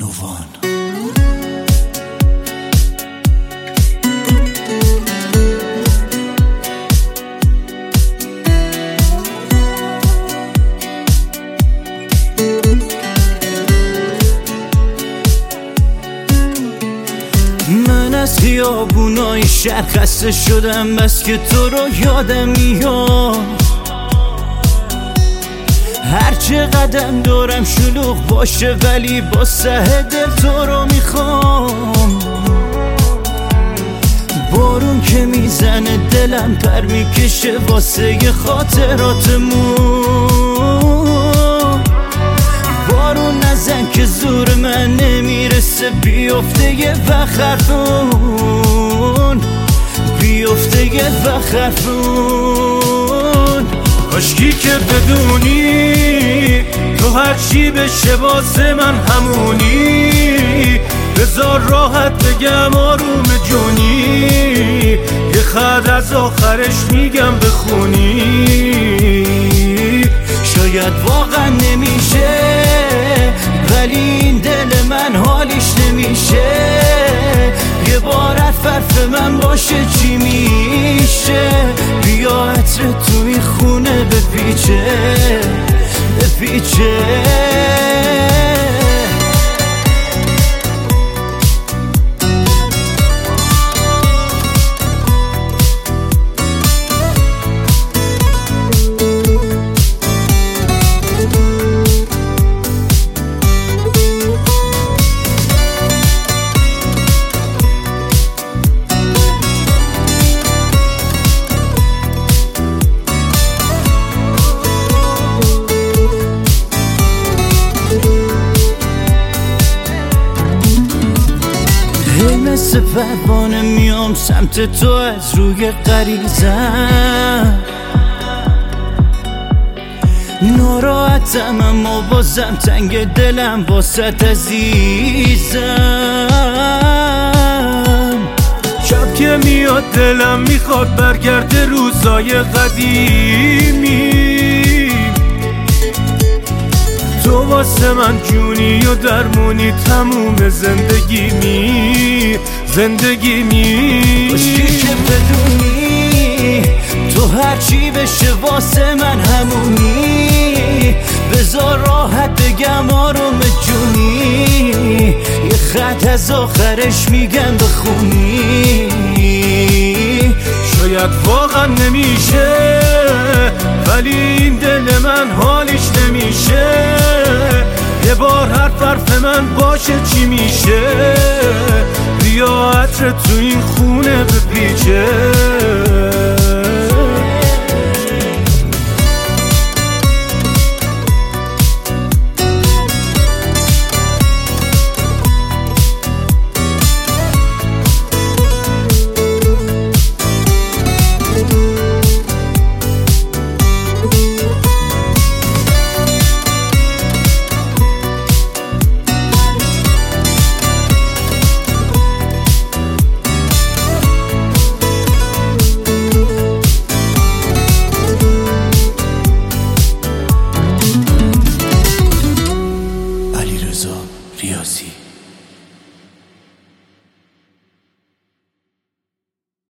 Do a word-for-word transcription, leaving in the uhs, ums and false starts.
رادیووان. من از خیابونای شهر خسته شدم، بس که تو رو یادم میاد. هر چه قدم دارم شلوغ باشه، ولی با سه دل تو رو میخوام. بارون که میزنه دلم پر میکشه واسه خاطراتمون. بارون نزن که زور من نمیرسه، بیفته یه وقت حرفون، بیفته یه وقت حرفون. کاشکی که بدونی تو هرچی بشه واسه من همونی. بذار راحت بگم آروم جونی، یه خط از آخرش میگم بخونی. شاید واقعا نمیشه، ولی این دل من حالیش نمیشه. یه بار حرف من باشه چی میشه؟ بیا عطر تو این خونه بپیچه بپیچه. مثل پروانه میام سمت تو از روی غریزم. ناراحتم اما بازم تنگ دلم واسط عزیزم. شب که میاد دلم میخواد برگرده روزای قدیمی. تو واسه من جونی و درمونی تموم زندگی می زندگی می. کاشکی که بدونی تو هرچی بشه واسه من همونی. بذار راحت بگم آروم جونی، یه خط از آخرش میگم بخونی. شاید واقعا نمیشه، ولی این دل من حالیش نمیشه. یه بار حرف حرف من باشه چی میشه؟ بیا عطر تو این خونه بپیچه.